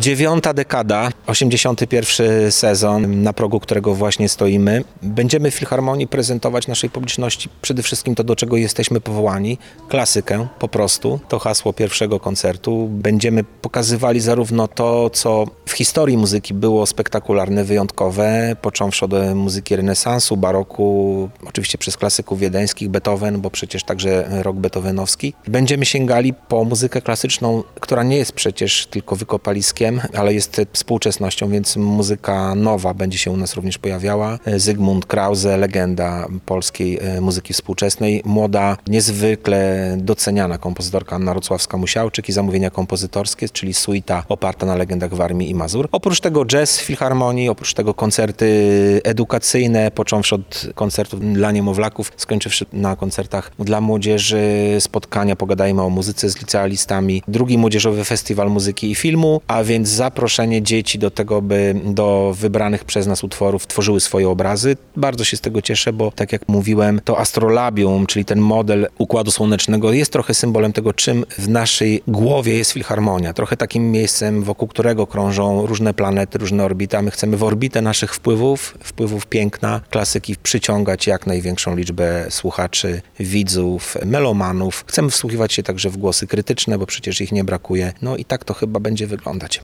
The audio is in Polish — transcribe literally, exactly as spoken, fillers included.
Dziewiąta dekada, osiemdziesiąty pierwszy sezon, na progu którego właśnie stoimy. Będziemy w Filharmonii prezentować naszej publiczności przede wszystkim to, do czego jesteśmy powołani. Klasykę, po prostu. To hasło pierwszego koncertu. Będziemy pokazywali zarówno to, co w historii muzyki było spektakularne, wyjątkowe, począwszy od muzyki renesansu, baroku, oczywiście przez klasyków wiedeńskich, Beethoven, bo przecież także rok beethovenowski. Będziemy sięgali po muzykę klasyczną, która nie jest przecież tylko wykopaliskiem, ale jest współczesnością, więc muzyka nowa będzie się u nas również pojawiała. Zygmunt Krause, legenda polskiej muzyki współczesnej, młoda, niezwykle doceniana kompozytorka Anna Rocławska-Musiałczyk i zamówienia kompozytorskie, czyli suita oparta na legendach Warmii i Mazur. Oprócz tego jazz w Filharmonii, oprócz tego koncerty edukacyjne, począwszy od koncertów dla niemowlaków, skończywszy na koncertach dla młodzieży, spotkania Pogadajmy o muzyce z licealistami, drugi młodzieżowy festiwal muzyki i filmu, a więc zaproszenie dzieci do tego, by do wybranych przez nas utworów tworzyły swoje obrazy. Bardzo się z tego cieszę, bo tak jak mówiłem, to astrolabium, czyli ten model Układu Słonecznego jest trochę symbolem tego, czym w naszej głowie jest Filharmonia. Trochę takim miejscem, wokół którego krążą różne planety, różne orbity, a my chcemy w orbitę naszych wpływów, wpływów piękna, klasyki przyciągać jak największą liczbę słuchaczy, widzów, melomanów. Chcemy wsłuchiwać się także w głosy krytyczne, bo przecież ich nie brakuje. No i tak to chyba będzie wyglądać.